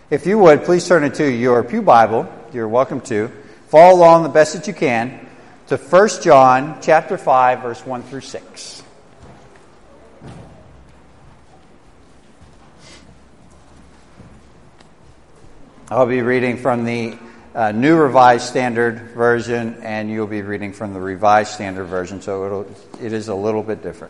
If you would, please turn into your pew Bible. You're welcome to. Follow along the best that you can to 1 John chapter 5, verse 1 through 6. I'll be reading from the New Revised Standard Version, and you'll be reading from the Revised Standard Version, so it is a little bit different.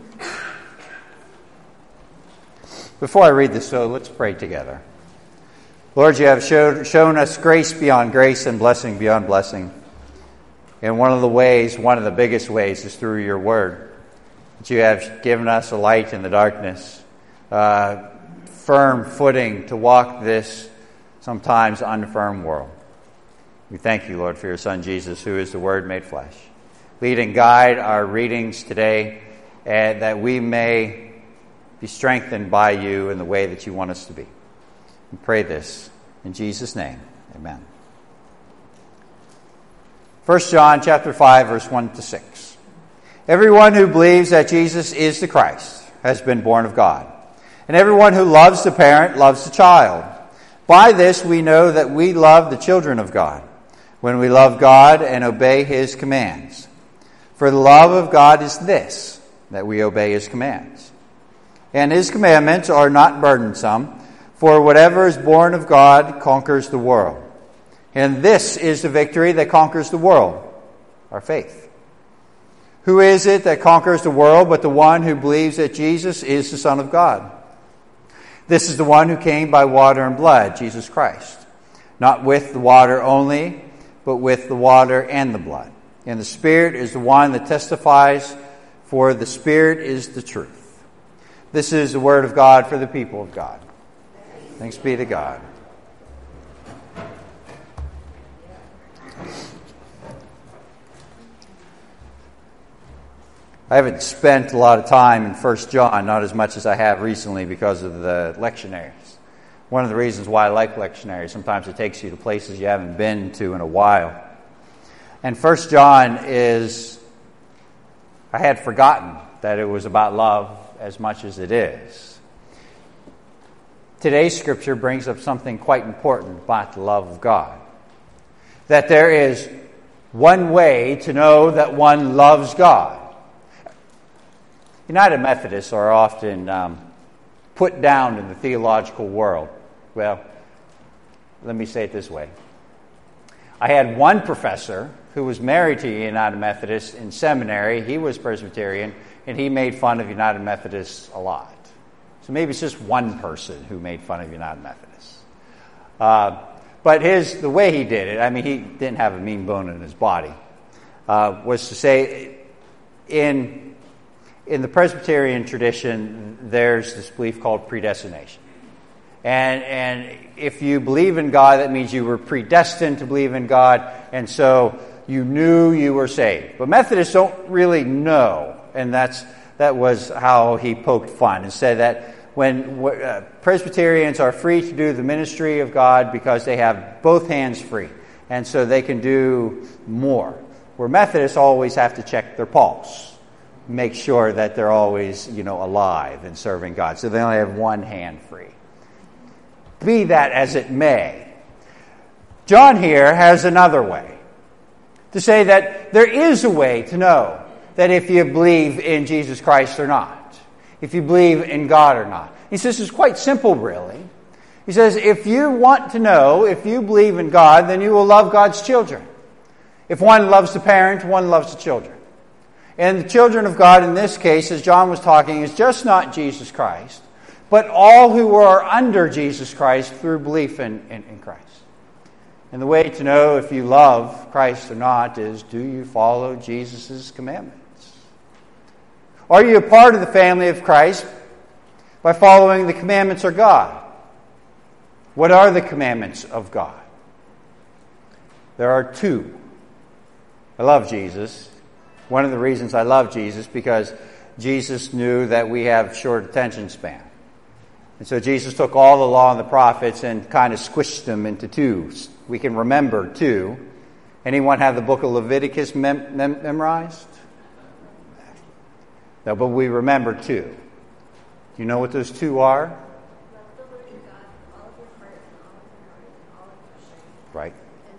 Before I read this, so let's pray together. Lord, you have shown us grace beyond grace and blessing beyond blessing. And one of the biggest ways is through your word. That you have given us a light in the darkness, firm footing to walk this sometimes unfirm world. We thank you, Lord, for your Son Jesus, who is the Word made flesh. Lead and guide our readings today, and that we may be strengthened by you in the way that you want us to be. We pray this in Jesus' name. Amen. 1 John chapter 5, verse 1 to 6. Everyone who believes that Jesus is the Christ has been born of God. And everyone who loves the parent loves the child. By this we know that we love the children of God, when we love God and obey His commands. For the love of God is this, that we obey His commands. And His commandments are not burdensome, for whatever is born of God conquers the world. And this is the victory that conquers the world, our faith. Who is it that conquers the world but the one who believes that Jesus is the Son of God? This is the one who came by water and blood, Jesus Christ. Not with the water only, but with the water and the blood. And the Spirit is the one that testifies, for the Spirit is the truth. This is the word of God for the people of God. Thanks be to God. I haven't spent a lot of time in 1 John, not as much as I have recently because of the lectionaries. One of the reasons why I like lectionaries, sometimes it takes you to places you haven't been to in a while. And 1 John I had forgotten that it was about love as much as it is. Today's scripture brings up something quite important about the love of God. That there is one way to know that one loves God. United Methodists are often put down in the theological world. Well, let me say it this way. I had one professor who was married to a United Methodist in seminary. He was Presbyterian, and he made fun of United Methodists a lot. So maybe it's just one person who made fun of United Methodists. But the way he did it, he didn't have a mean bone in his body, was to say, in the Presbyterian tradition, there's this belief called predestination. And if you believe in God, that means you were predestined to believe in God, and so you knew you were saved. But Methodists don't really know, and that was how he poked fun and said that when Presbyterians are free to do the ministry of God because they have both hands free, and so they can do more. Where Methodists always have to check their pulse, make sure that they're always, alive and serving God. So they only have one hand free. Be that as it may, John here has another way to say that there is a way to know that if you believe in Jesus Christ or not, if you believe in God or not. He says it's quite simple, really. He says if you want to know if you believe in God, then you will love God's children. If one loves the parent, one loves the children. And the children of God in this case, as John was talking, is just not Jesus Christ, but all who are under Jesus Christ through belief in Christ. And the way to know if you love Christ or not is, do you follow Jesus' commandments? Are you a part of the family of Christ by following the commandments of God? What are the commandments of God? There are two. I love Jesus. One of the reasons I love Jesus because Jesus knew that we have short attention span. And so Jesus took all the law and the prophets and kind of squished them into two. We can remember two. Anyone have the book of Leviticus memorized? No, but we remember two. Do you know what those two are? right?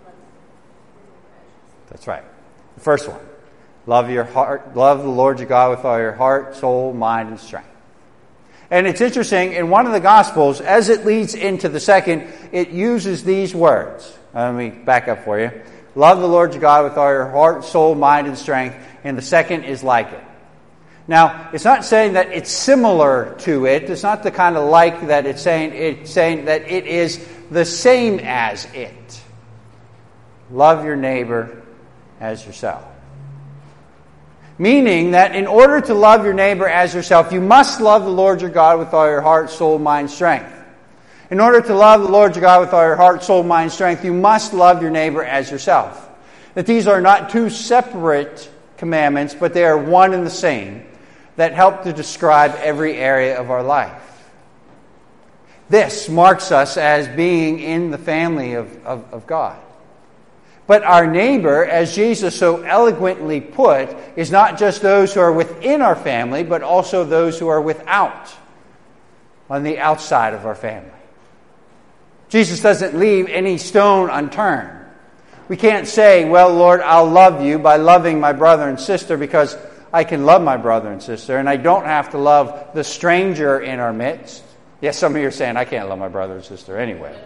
That's right. The first one. Love the Lord your God with all your heart, soul, mind, and strength. And it's interesting, in one of the Gospels, as it leads into the second, it uses these words. Let me back up for you. Love the Lord your God with all your heart, soul, mind, and strength. And the second is like it. Now, it's not saying that it's similar to it. It's not the kind of like that it's saying. It's saying that it is the same as it. Love your neighbor as yourself. Meaning that in order to love your neighbor as yourself, you must love the Lord your God with all your heart, soul, mind, strength. In order to love the Lord your God with all your heart, soul, mind, strength, you must love your neighbor as yourself. That these are not two separate commandments, but they are one and the same that help to describe every area of our life. This marks us as being in the family of God. But our neighbor, as Jesus so eloquently put, is not just those who are within our family, but also those who are without, on the outside of our family. Jesus doesn't leave any stone unturned. We can't say, well, Lord, I'll love you by loving my brother and sister because I can love my brother and sister, and I don't have to love the stranger in our midst. Yes, some of you are saying, I can't love my brother and sister anyway.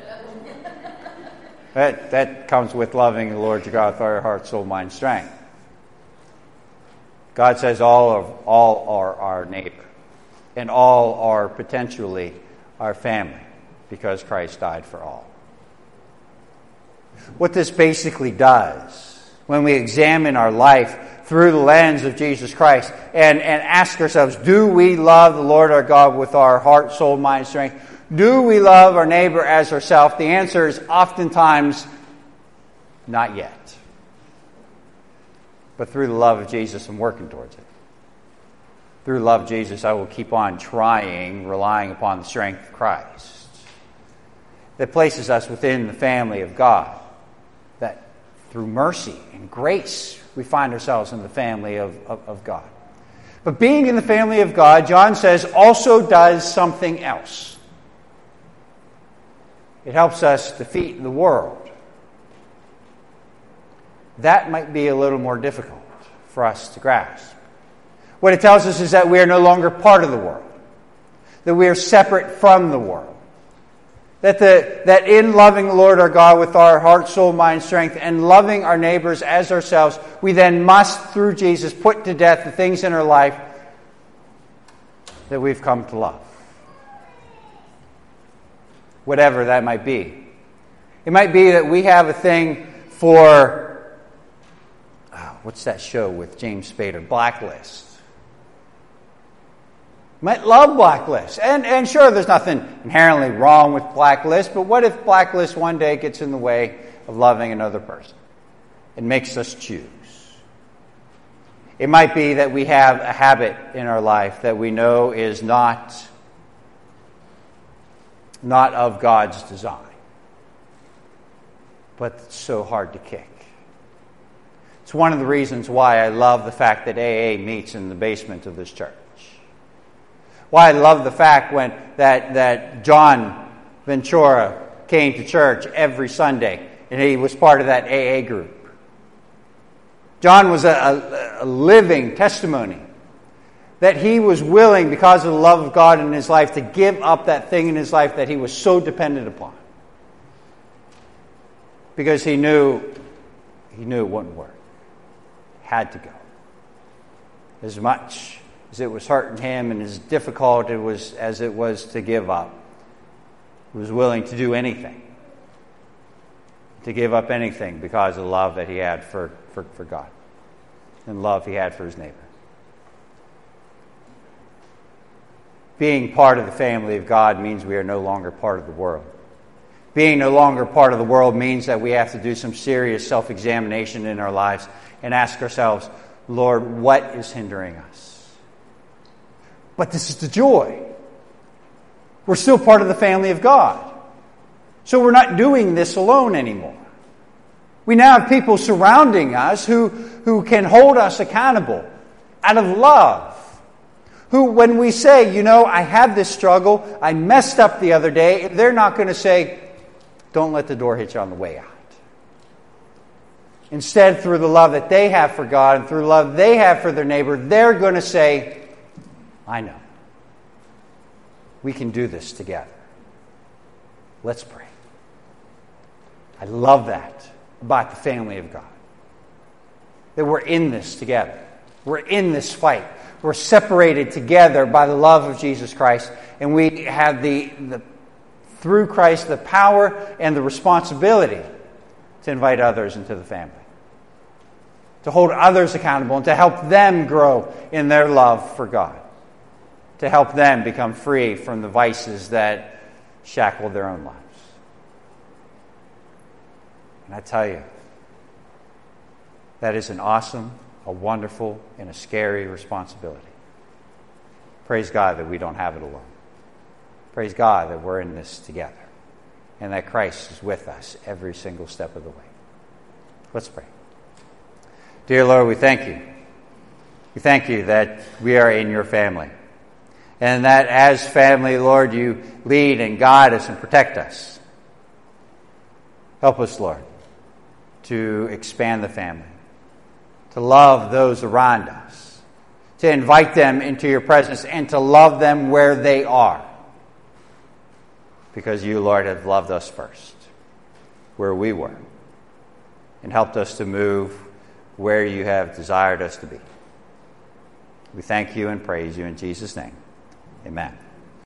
That comes with loving the Lord your God with all your heart, soul, mind, strength. God says all are our neighbor, and all are potentially our family, because Christ died for all. What this basically does, when we examine our life through the lens of Jesus Christ and ask ourselves, do we love the Lord our God with our heart, soul, mind, strength? Do we love our neighbor as ourselves? The answer is oftentimes not yet. But through the love of Jesus, I'm working towards it. Through the love of Jesus, I will keep on trying, relying upon the strength of Christ that places us within the family of God. That through mercy and grace, we find ourselves in the family of God. But being in the family of God, John says, also does something else. It helps us defeat the world. That might be a little more difficult for us to grasp. What it tells us is that we are no longer part of the world. That we are separate from the world. That in loving the Lord our God with our heart, soul, mind, strength, and loving our neighbors as ourselves, we then must, through Jesus, put to death the things in our life that we've come to love. Whatever that might be. It might be that we have a thing for, what's that show with James Spader? Blacklist. You might love Blacklist. And sure, there's nothing inherently wrong with Blacklist, but what if Blacklist one day gets in the way of loving another person? It makes us choose. It might be that we have a habit in our life that we know is not of God's design, but it's so hard to kick. It's one of the reasons why I love the fact that AA meets in the basement of this church. Why I love the fact that John Ventura came to church every Sunday and he was part of that AA group. John was a living testimony that he was willing, because of the love of God in his life, to give up that thing in his life that he was so dependent upon. Because he knew it wouldn't work. Had to go. As much as it was hurting him and as difficult as it was to give up, he was willing to do anything. To give up anything because of the love that he had for God. And love he had for his neighbor. Being part of the family of God means we are no longer part of the world. Being no longer part of the world means that we have to do some serious self-examination in our lives and ask ourselves, Lord, what is hindering us? But this is the joy. We're still part of the family of God. So we're not doing this alone anymore. We now have people surrounding us who can hold us accountable out of love. Who, when we say, I have this struggle, I messed up the other day, they're not going to say, don't let the door hit you on the way out. Instead, through the love that they have for God and through the love they have for their neighbor, they're going to say, I know. We can do this together. Let's pray. I love that about the family of God. That we're in this together. We're in this fight. We're separated together by the love of Jesus Christ. And we have through Christ, the power and the responsibility to invite others into the family. To hold others accountable and to help them grow in their love for God. To help them become free from the vices that shackle their own lives. And I tell you, that is an awesome, a wonderful, and a scary responsibility. Praise God that we don't have it alone. Praise God that we're in this together. And that Christ is with us every single step of the way. Let's pray. Dear Lord, we thank you. We thank you that we are in your family. And that as family, Lord, you lead and guide us and protect us. Help us, Lord, to expand the family. To love those around us. To invite them into your presence and to love them where they are. Because you, Lord, have loved us first. Where we were. And helped us to move where you have desired us to be. We thank you and praise you in Jesus' name. Amen.